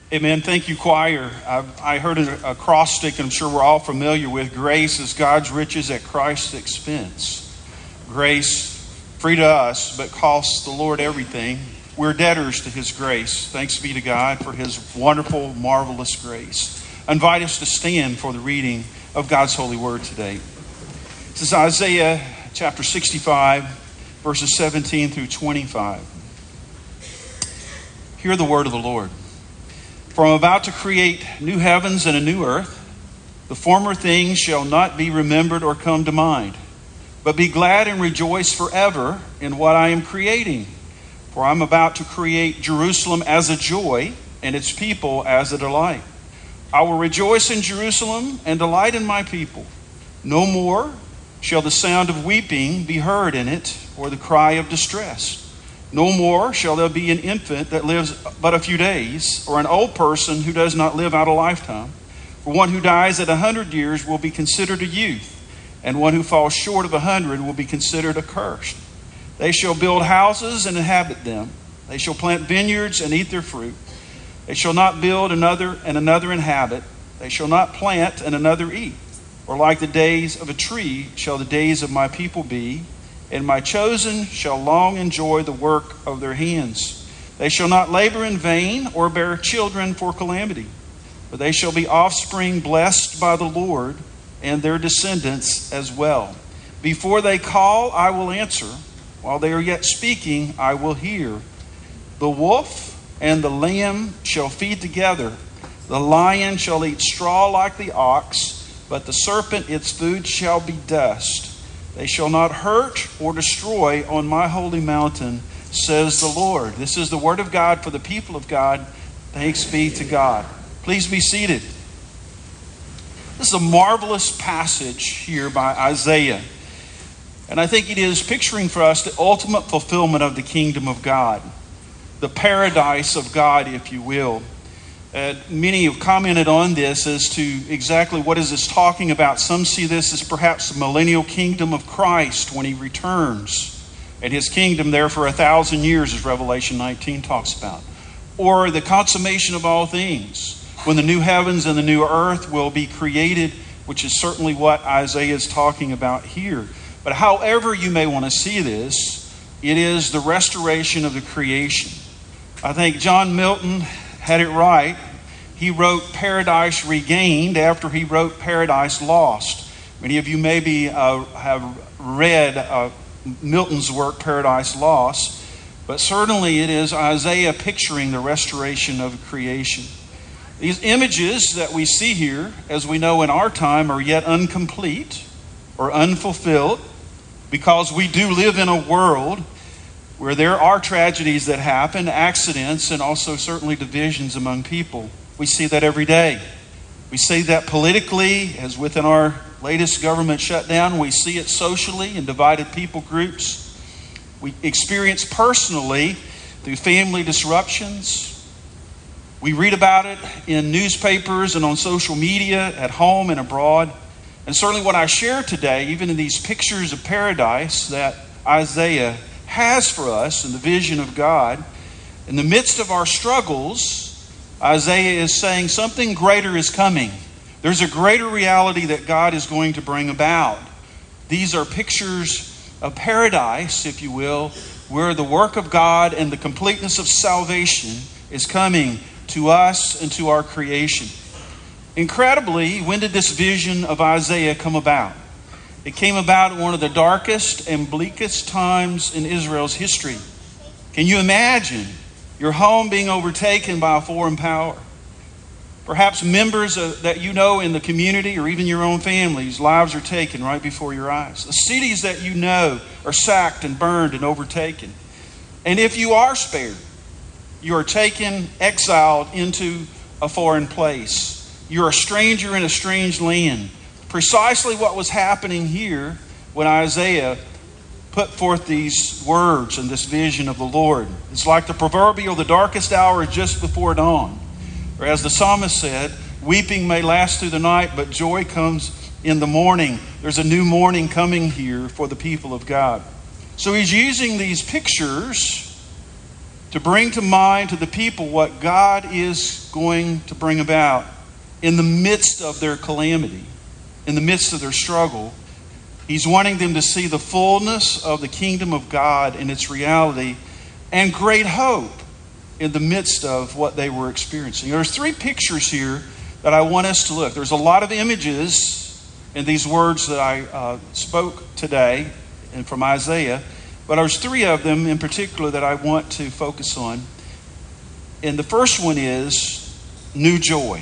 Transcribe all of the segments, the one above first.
Amen. Thank you, choir. I heard an acrostic, and I'm sure we're all familiar with. Grace is God's riches at Christ's expense. Grace, free to us, but costs the Lord everything. We're debtors to His grace. Thanks be to God for His wonderful, marvelous grace. I invite us to stand for the reading of God's holy word today. This is Isaiah chapter 65, verses 17 through 25. Hear the word of the Lord. For I am about to create new heavens and a new earth. The former things shall not be remembered or come to mind. But be glad and rejoice forever in what I am creating. For I am about to create Jerusalem as a joy and its people as a delight. I will rejoice in Jerusalem and delight in my people. No more shall the sound of weeping be heard in it, or the cry of distress. No more shall there be an infant that lives but a few days, or an old person who does not live out a lifetime. For one who dies at 100 years will be considered a youth, and one who falls short of 100 will be considered accursed. They shall build houses and inhabit them. They shall plant vineyards and eat their fruit. They shall not build another and another inhabit. They shall not plant and another eat. Or like the days of a tree shall the days of my people be, and my chosen shall long enjoy the work of their hands. They shall not labor in vain or bear children for calamity, but they shall be offspring blessed by the Lord, and their descendants as well. Before they call, I will answer. While they are yet speaking, I will hear. The wolf and the lamb shall feed together. The lion shall eat straw like the ox, but the serpent its food shall be dust. They shall not hurt or destroy on my holy mountain, says the Lord. This is the word of God for the people of God. Thanks be to God. Please be seated. This is a marvelous passage here by Isaiah. And I think it is picturing for us the ultimate fulfillment of the kingdom of God. The paradise of God, if you will. Many have commented on this as to exactly what is this talking about. Some see this as perhaps the millennial kingdom of Christ when He returns. And His kingdom there for 1,000 years, as Revelation 19 talks about. Or the consummation of all things, when the new heavens and the new earth will be created, which is certainly what Isaiah is talking about here. But however you may want to see this, it is the restoration of the creation. I think John Milton had it right. He wrote Paradise Regained after he wrote Paradise Lost. Many of you maybe have read Milton's work, Paradise Lost, but certainly it is Isaiah picturing the restoration of creation. These images that we see here, as we know in our time, are yet incomplete or unfulfilled because we do live in a world where there are tragedies that happen, accidents, and also certainly divisions among people. We see that every day. We see that politically, as within our latest government shutdown. We see it socially in divided people groups. We experience personally through family disruptions. We read about it in newspapers and on social media, at home and abroad. And certainly what I share today, even in these pictures of paradise that Isaiah has for us in the vision of God, in the midst of our struggles, Isaiah is saying something greater is coming. There's a greater reality that God is going to bring about. These are pictures of paradise, if you will, where the work of God and the completeness of salvation is coming to us and to our creation. Incredibly, when did this vision of Isaiah come about? It came about in one of the darkest and bleakest times in Israel's history. Can you imagine your home being overtaken by a foreign power? Perhaps members that you know in the community or even your own family's lives are taken right before your eyes. The cities that you know are sacked and burned and overtaken. And if you are spared, you are taken, exiled into a foreign place. You're a stranger in a strange land. Precisely what was happening here when Isaiah put forth these words and this vision of the Lord. It's like the proverbial, the darkest hour is just before dawn. Or as the psalmist said, weeping may last through the night, but joy comes in the morning. There's a new morning coming here for the people of God. So he's using these pictures to bring to mind to the people what God is going to bring about in the midst of their calamity, in the midst of their struggle. He's wanting them to see the fullness of the kingdom of God and its reality and great hope in the midst of what they were experiencing. There's three pictures here that I want us to look. There's a lot of images in these words that I spoke today and from Isaiah, but there's three of them in particular that I want to focus on. And the first one is new joy.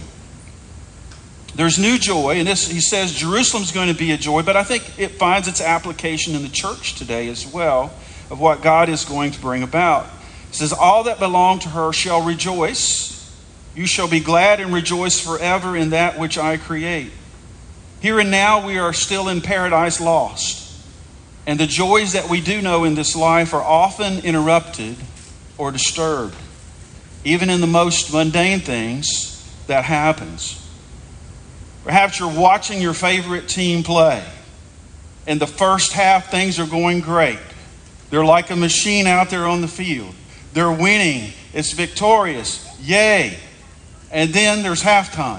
There's new joy, and he says Jerusalem's going to be a joy, but I think it finds its application in the church today as well of what God is going to bring about. It says, all that belong to her shall rejoice. You shall be glad and rejoice forever in that which I create. Here and now we are still in paradise lost. And the joys that we do know in this life are often interrupted or disturbed. Even in the most mundane things, that happens. Perhaps you're watching your favorite team play. In the first half, things are going great. They're like a machine out there on the field. They're winning. It's victorious. Yay. And then there's halftime.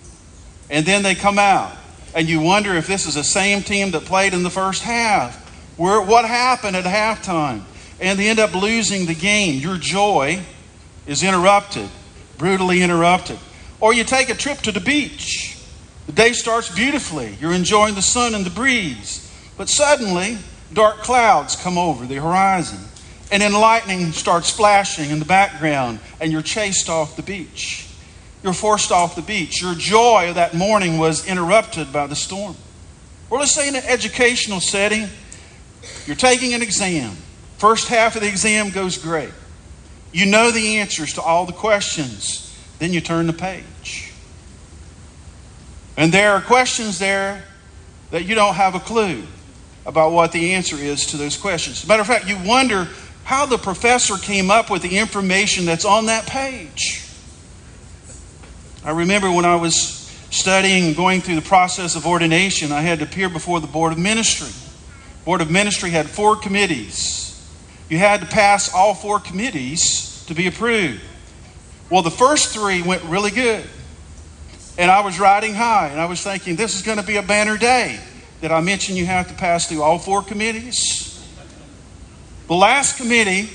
And then they come out. And you wonder if this is the same team that played in the first half. What happened at halftime? And they end up losing the game. Your joy is interrupted, brutally interrupted. Or you take a trip to the beach. The day starts beautifully. You're enjoying the sun and the breeze. But suddenly, dark clouds come over the horizon. And then lightning starts flashing in the background. And you're chased off the beach. You're forced off the beach. Your joy of that morning was interrupted by the storm. Or let's say in an educational setting, you're taking an exam. First half of the exam goes great. You know the answers to all the questions. Then you turn the page. And there are questions there that you don't have a clue about what the answer is to those questions. As a matter of fact, you wonder how the professor came up with the information that's on that page. I remember when I was studying and going through the process of ordination, I had to appear before the Board of Ministry. The Board of Ministry had 4 committees. You had to pass all 4 committees to be approved. Well, the first 3 went really good. And I was riding high, and I was thinking, this is going to be a banner day. Did I mention you have to pass through all 4 committees? The last committee,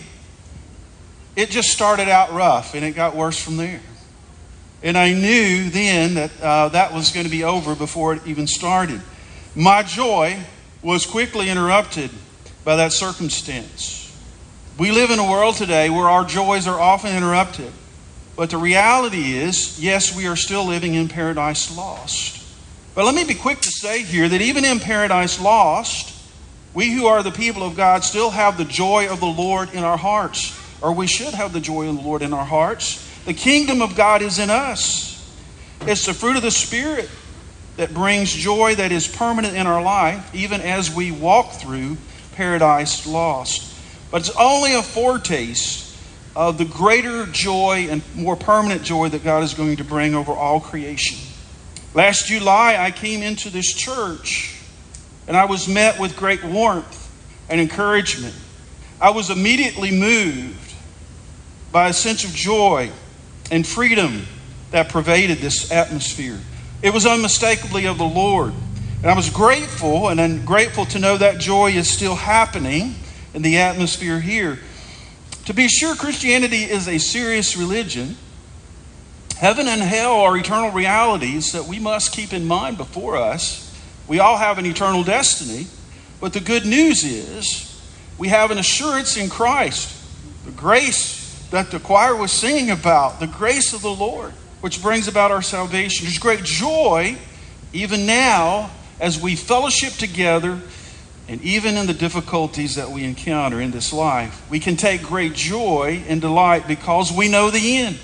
it just started out rough, and it got worse from there. And I knew then that that was going to be over before it even started. My joy was quickly interrupted by that circumstance. We live in a world today where our joys are often interrupted. But the reality is, yes, we are still living in paradise lost. But let me be quick to say here that even in paradise lost, we who are the people of God still have the joy of the Lord in our hearts. Or we should have the joy of the Lord in our hearts. The kingdom of God is in us. It's the fruit of the Spirit that brings joy that is permanent in our life, even as we walk through paradise lost. But it's only a foretaste of the greater joy and more permanent joy that God is going to bring over all creation. Last July, I came into this church and I was met with great warmth and encouragement. I was immediately moved by a sense of joy and freedom that pervaded this atmosphere. It was unmistakably of the Lord. And I was grateful, and I'm grateful to know that joy is still happening in the atmosphere here. To be sure, Christianity is a serious religion. Heaven and hell are eternal realities that we must keep in mind before us. We all have an eternal destiny. But the good news is we have an assurance in Christ. The grace that the choir was singing about, the grace of the Lord, which brings about our salvation. There's great joy even now as we fellowship together, and even in the difficulties that we encounter in this life. We can take great joy and delight because we know the end.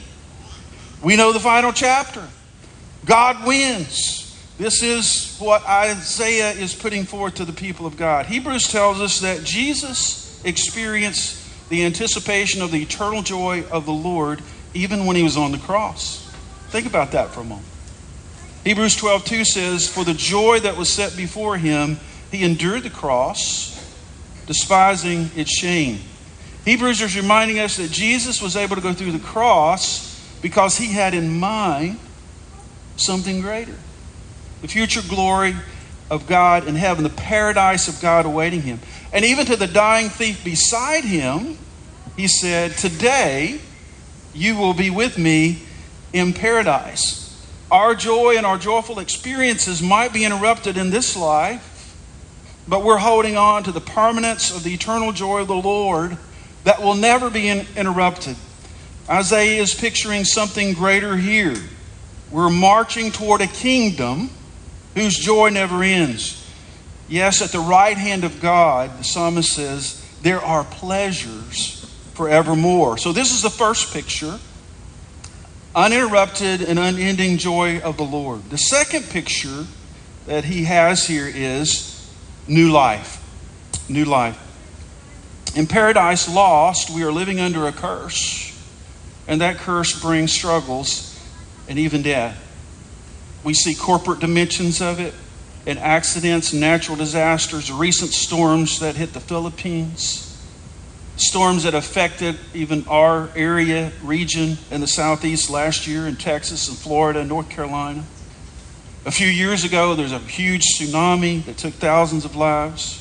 We know the final chapter. God wins. This is what Isaiah is putting forth to the people of God. Hebrews tells us that Jesus experienced the anticipation of the eternal joy of the Lord even when he was on the cross. Think about that for a moment. Hebrews 12:2 says, for the joy that was set before him, he endured the cross, despising its shame. Hebrews is reminding us that Jesus was able to go through the cross because he had in mind something greater. The future glory of God in heaven, the paradise of God awaiting him. And even to the dying thief beside him, he said, "Today you will be with me in paradise." Our joy and our joyful experiences might be interrupted in this life, but we're holding on to the permanence of the eternal joy of the Lord that will never be interrupted. Isaiah is picturing something greater here. We're marching toward a kingdom whose joy never ends. Yes, at the right hand of God, the psalmist says, there are pleasures forevermore. So this is the first picture. Uninterrupted and unending joy of the Lord. The second picture that he has here is new life. New life. In Paradise Lost, we are living under a curse. And that curse brings struggles and even death. We see corporate dimensions of it in accidents, natural disasters, recent storms that hit the Philippines. Storms that affected even our area, region in the southeast last year in Texas and Florida and North Carolina. A few years ago, there's a huge tsunami that took thousands of lives.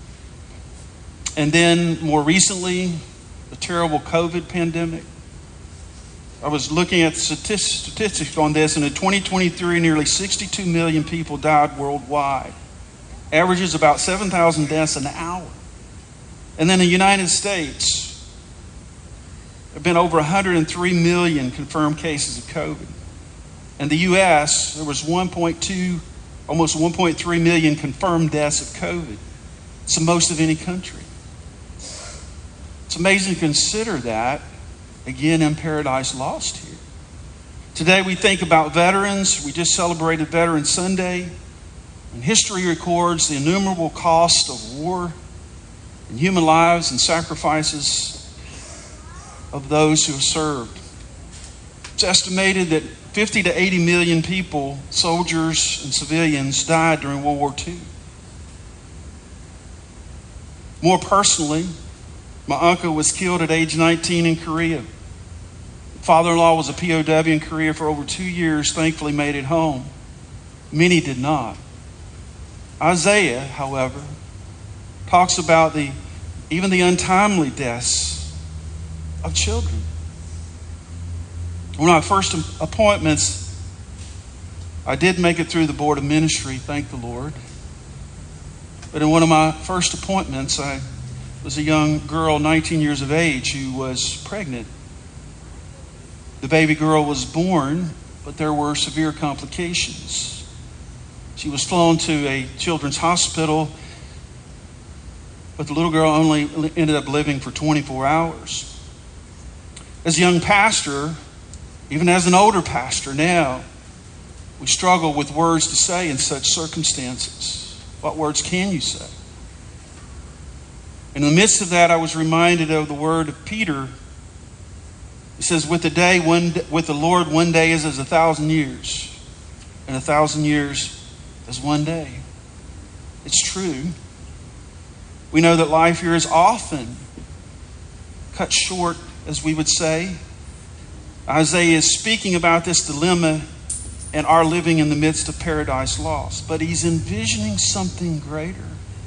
And then more recently, the terrible COVID pandemic. I was looking at statistics on this, and in 2023, nearly 62 million people died worldwide. Averages about 7,000 deaths an hour. And then in the United States, there have been over 103 million confirmed cases of COVID. In the U.S., there was almost 1.3 million confirmed deaths of COVID. It's the most of any country. It's amazing to consider that, again, in Paradise Lost here. Today we think about veterans. We just celebrated Veterans Sunday. And history records the innumerable cost of war and human lives and sacrifices of those who have served. It's estimated that 50 to 80 million people, soldiers and civilians, died during World War II. More personally, my uncle was killed at age 19 in Korea. Father-in-law was a POW in Korea for over 2 years, thankfully made it home. Many did not. Isaiah, however, talks about even the untimely deaths of children. One of my first appointments, I did make it through the board of ministry, thank the Lord. But in one of my first appointments, I was a young girl, 19 years of age, who was pregnant. The baby girl was born, but there were severe complications. She was flown to a children's hospital, but the little girl only ended up living for 24 hours. As a young pastor, even as an older pastor now, we struggle with words to say in such circumstances. What words can you say? In the midst of that, I was reminded of the word of Peter. It says, with the Lord, one day is as 1,000 years, and 1,000 years as one day. It's true. We know that life here is often cut short, as we would say. Isaiah is speaking about this dilemma and our living in the midst of Paradise Lost. But he's envisioning something greater.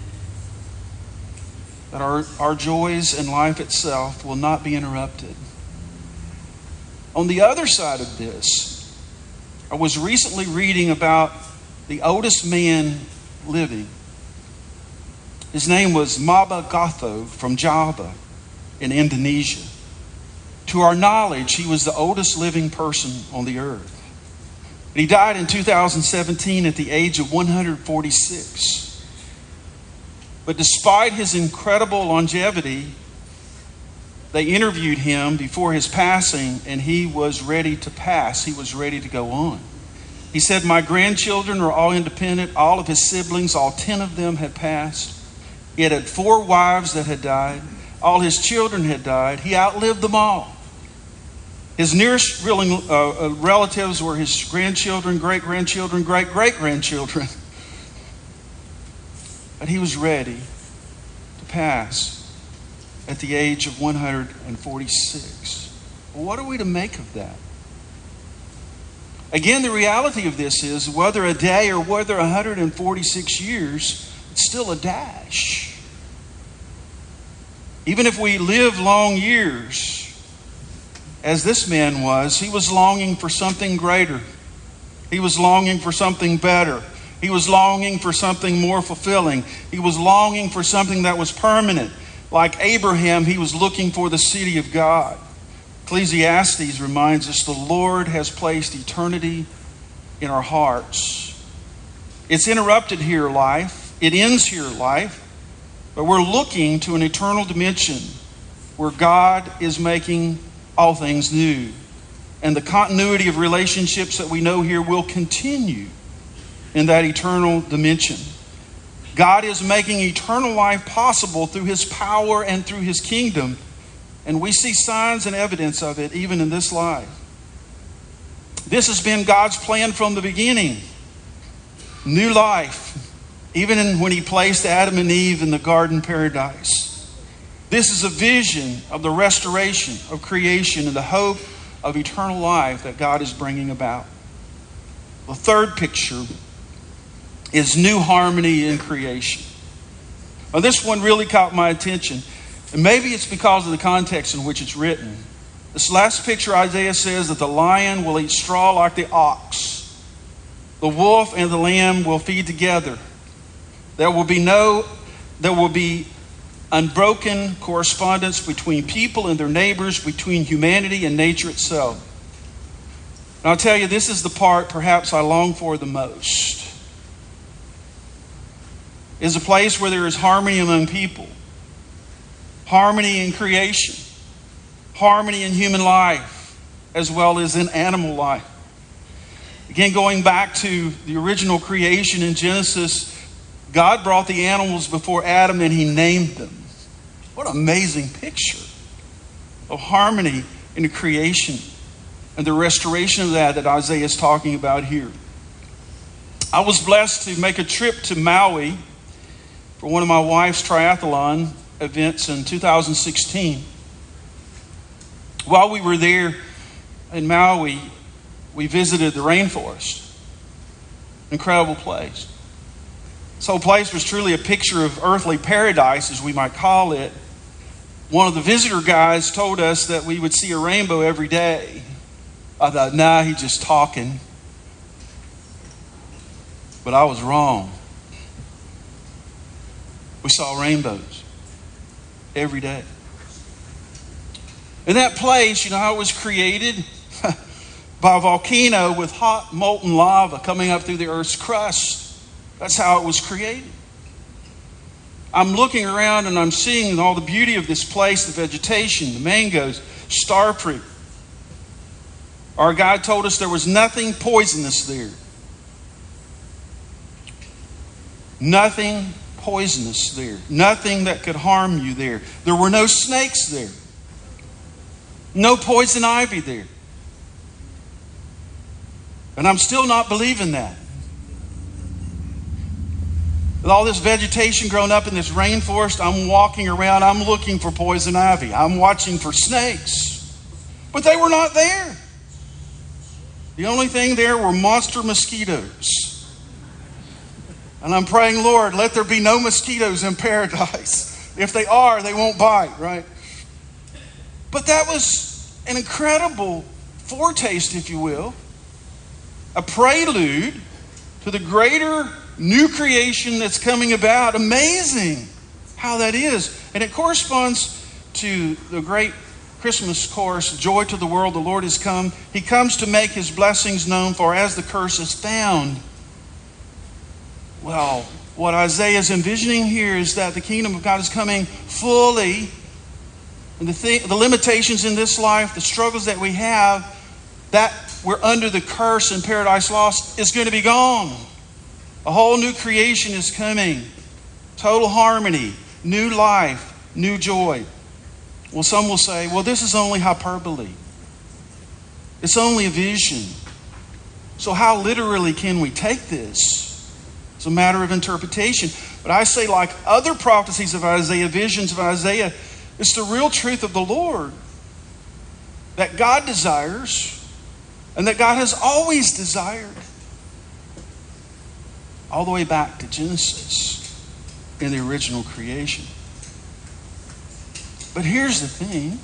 That our joys in life itself will not be interrupted. On the other side of this, I was recently reading about the oldest man living. His name was Maba Gatho from Java in Indonesia. To our knowledge, he was the oldest living person on the earth. And he died in 2017 at the age of 146. But despite his incredible longevity, they interviewed him before his passing, and he was ready to pass. He was ready to go on. He said, my grandchildren are all independent. All of his siblings, all 10 of them had passed. He had 4 wives that had died. All his children had died. He outlived them all. His nearest relatives were his grandchildren, great-grandchildren, great-great-grandchildren. But he was ready to pass. at the age of 146. Well, what are we to make of that? Again, the reality of this is whether a day or whether 146 years, it's still a dash. Even if we live long years, as this man was, he was longing for something greater. He was longing for something better. He was longing for something more fulfilling. He was longing for something that was permanent. Like Abraham, he was looking for the city of God. Ecclesiastes reminds us the Lord has placed eternity in our hearts. It's interrupted here, life. It ends here, life. But we're looking to an eternal dimension where God is making all things new. And the continuity of relationships that we know here will continue in that eternal dimension. God is making eternal life possible through His power and through His kingdom. And we see signs and evidence of it even in this life. This has been God's plan from the beginning. New life, even when He placed Adam and Eve in the garden paradise. This is a vision of the restoration of creation and the hope of eternal life that God is bringing about. The third picture is new harmony in creation. Now, this one really caught my attention. And maybe it's because of the context in which it's written. This last picture, Isaiah says that the lion will eat straw like the ox. The wolf and the lamb will feed together. There will be unbroken correspondence between people and their neighbors, between humanity and nature itself. And I'll tell you, this is the part perhaps I long for the most. Is a place where there is harmony among people. Harmony in creation. Harmony in human life, as well as in animal life. Again, going back to the original creation in Genesis, God brought the animals before Adam and He named them. What an amazing picture of harmony in the creation and the restoration of that Isaiah is talking about here. I was blessed to make a trip to Maui for one of my wife's triathlon events in 2016. While we were there in Maui, we visited the rainforest. Incredible place. This whole place was truly a picture of earthly paradise, as we might call it. One of the visitor guides told us that we would see a rainbow every day. I thought, nah, he's just talking. But I was wrong. We saw rainbows every day. In that place, you know how it was created? By a volcano with hot molten lava coming up through the earth's crust. That's how it was created. I'm looking around and I'm seeing all the beauty of this place, the vegetation, the mangoes, star fruit. Our guide told us there was nothing poisonous there. Nothing poisonous there. Nothing that could harm you there. There were no snakes there. No poison ivy there. And I'm still not believing that. With all this vegetation growing up in this rainforest, I'm walking around, I'm looking for poison ivy. I'm watching for snakes. But they were not there. The only thing there were monster mosquitoes. And I'm praying, Lord, let there be no mosquitoes in paradise. If they are, they won't bite, right? But that was an incredible foretaste, if you will. A prelude to the greater new creation that's coming about. Amazing how that is. And it corresponds to the great Christmas chorus, Joy to the world, the Lord has come. He comes to make His blessings known, for as the curse is found. Well, what Isaiah is envisioning here is that the kingdom of God is coming fully. And the limitations in this life, the struggles that we have, that we're under the curse in paradise lost, is going to be gone. A whole new creation is coming. Total harmony, new life, new joy. Well, some will say, well, this is only hyperbole. It's only a vision. So how literally can we take this? It's a matter of interpretation. But I say, like other prophecies of Isaiah, visions of Isaiah, It's the real truth of the Lord that God desires and that God has always desired. All the way back to Genesis in the original creation. But here's the thing.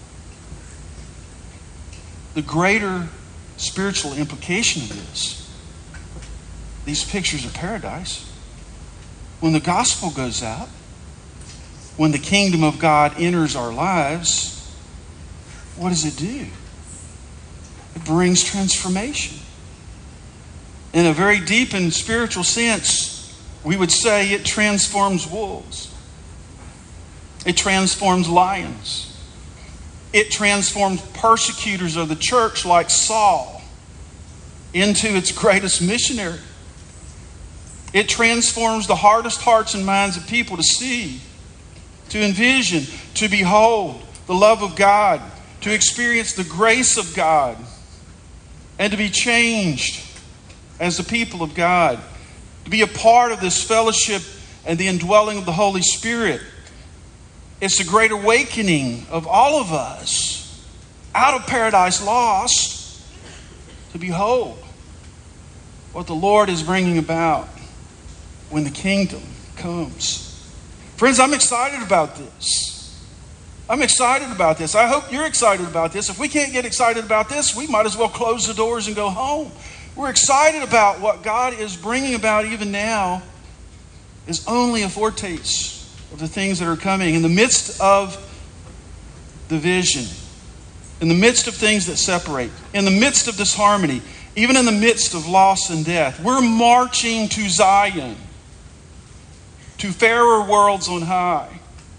The greater spiritual implication of this, these pictures of paradise, when the gospel goes out, when the kingdom of God enters our lives, what does it do? It brings transformation. In a very deep and spiritual sense, we would say it transforms wolves. It transforms lions. It transforms persecutors of the church like Saul into its greatest missionary. It transforms the hardest hearts and minds of people to see, to envision, to behold the love of God, to experience the grace of God, and to be changed as the people of God, to be a part of this fellowship and the indwelling of the Holy Spirit. It's a great awakening of all of us out of paradise lost to behold what the Lord is bringing about when the kingdom comes. Friends, I'm excited about this. I'm excited about this. I hope you're excited about this. If we can't get excited about this, we might as well close the doors and go home. We're excited about what God is bringing about even now is only a foretaste of the things that are coming. In the midst of division, in the midst of things that separate, in the midst of disharmony, even in the midst of loss and death, we're marching to Zion, to fairer worlds on high.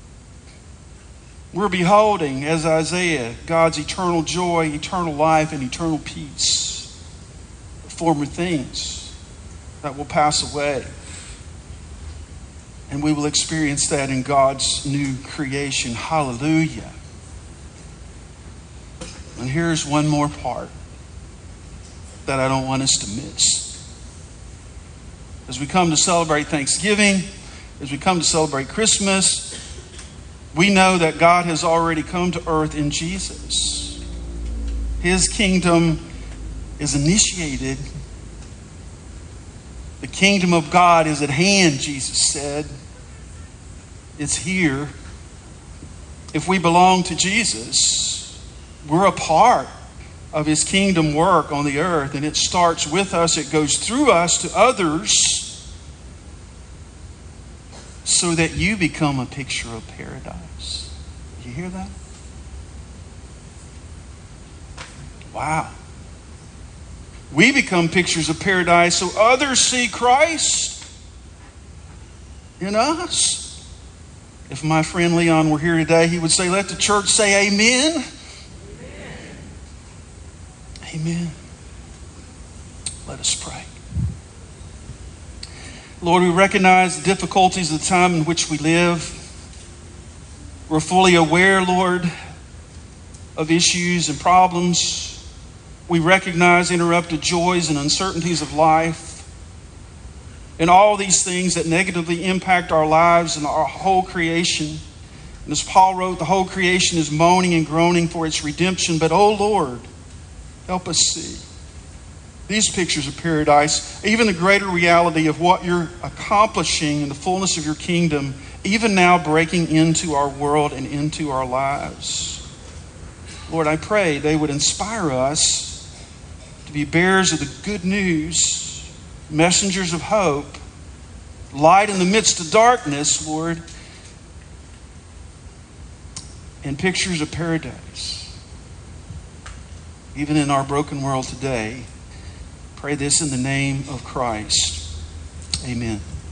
We're beholding, as Isaiah, God's eternal joy, eternal life, and eternal peace. Former things that will pass away. And we will experience that in God's new creation. Hallelujah. And here's one more part that I don't want us to miss. As we come to celebrate Thanksgiving, as we come to celebrate Christmas, we know that God has already come to earth in Jesus. His kingdom is initiated. The kingdom of God is at hand, Jesus said. It's here. If we belong to Jesus, we're a part of His kingdom work on the earth, and it starts with us, it goes through us to others, so that you become a picture of paradise. You hear that? Wow. We become pictures of paradise so others see Christ in us. If my friend Leon were here today, he would say, let the church say amen. Amen. Amen. Let us pray. Lord, we recognize the difficulties of the time in which we live. We're fully aware, Lord, of issues and problems. We recognize interrupted joys and uncertainties of life and all these things that negatively impact our lives and our whole creation. And as Paul wrote, the whole creation is moaning and groaning for its redemption. But, oh Lord, help us see these pictures of paradise, even the greater reality of what you're accomplishing in the fullness of your kingdom, even now breaking into our world and into our lives. Lord, I pray they would inspire us to be bearers of the good news, messengers of hope, light in the midst of darkness, Lord, and pictures of paradise. Even in our broken world today, pray this in the name of Christ. Amen.